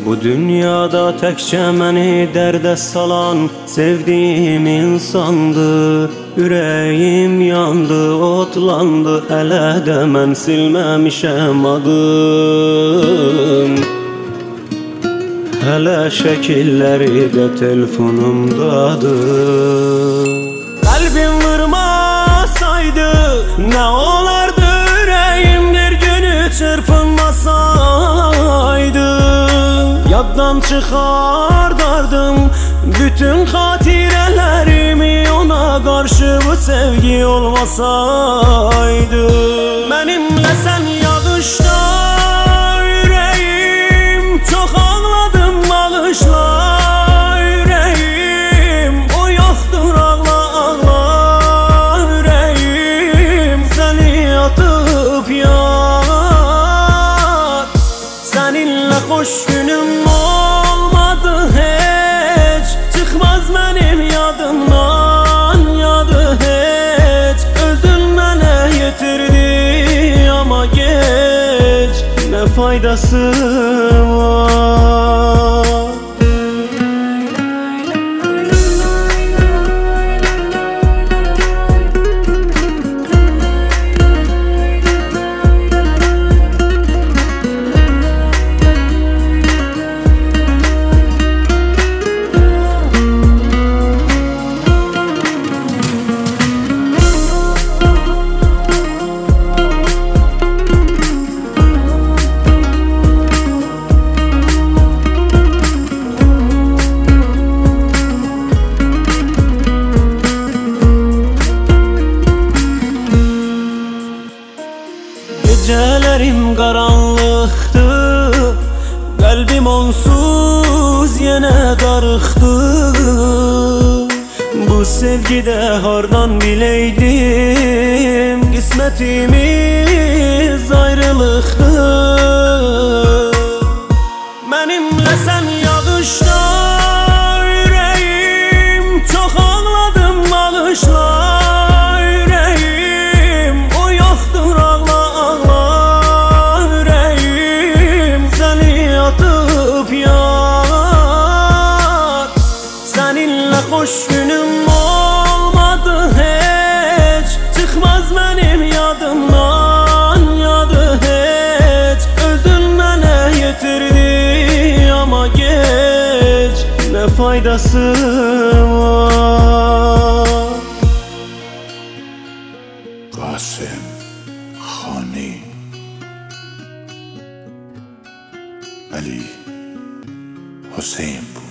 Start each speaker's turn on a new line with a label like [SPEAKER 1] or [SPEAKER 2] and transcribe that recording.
[SPEAKER 1] Bu dünyada təkcə məni dərdə salan sevdiyim insandı. Ürəyim yandı, otlandı, hələ də mən silməmişəm adım. Hələ şəkilləri də telefonumdadır. Qəlbim vurmasaydı nə olardı, ürəyim bir günü çırpınmasaydı. Yaddan çıxardardım bütün xatirələrimi, ona qarşı bu sevgi olmasaydı. Mənimlə sən yağışda ürəyim, çox ağladım, bağışla ürəyim. O yoxdur, ağla ağla ürəyim. Səni atıp yar, səninlə xoş günüm olmadı heç. Çıxmaz mənim yadımdan yadı heç. Özün mənə yetirdi amma geç, nə faydası var? Gecələrim qaranlıqdı, qəlbim onsuz yenə darıxdı. Bu sevgidə hardan biləydim, qismətimiz ayrılıqdır. Mənimlə sən yağışda ürəyim, çox ağladım, bağışla ürəyim. O yoxdur, ağla ağla ürəyim. Səni atıp yar, səninlə xoş günüm olmadı heç. Çıxmaz mənim yadımdan yadı heç. Özün mənə yetirdi amma geç, nə faydası var?
[SPEAKER 2] قاسم خانی علی حسین